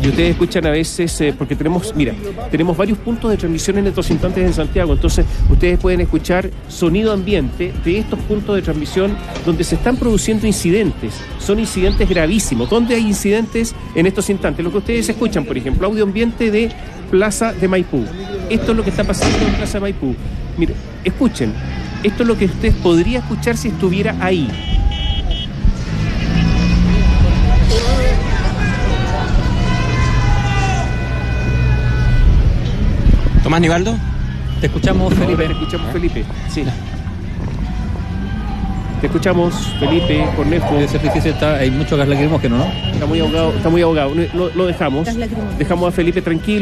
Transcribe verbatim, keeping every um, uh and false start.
Y ustedes escuchan a veces, eh, porque tenemos, mira, tenemos varios puntos de transmisión en estos instantes en Santiago, entonces ustedes pueden escuchar sonido ambiente de estos puntos de transmisión donde se están produciendo incidentes. Son incidentes gravísimos. ¿Dónde hay incidentes en estos instantes? Lo que ustedes escuchan, por ejemplo, audio ambiente de Plaza de Maipú. Esto es lo que está pasando en Plaza de Maipú. Mire, escuchen, esto es lo que usted podría escuchar si estuviera ahí. Tomás Nivaldo, te escuchamos, Felipe. Te escuchamos, Felipe. Sí. Te escuchamos, Felipe, Cornejo. Debe ser difícil, está, hay mucho gas lacrimógeno, ¿no? Está muy ahogado, está muy ahogado. Lo, lo dejamos. Dejamos a Felipe tranquilo.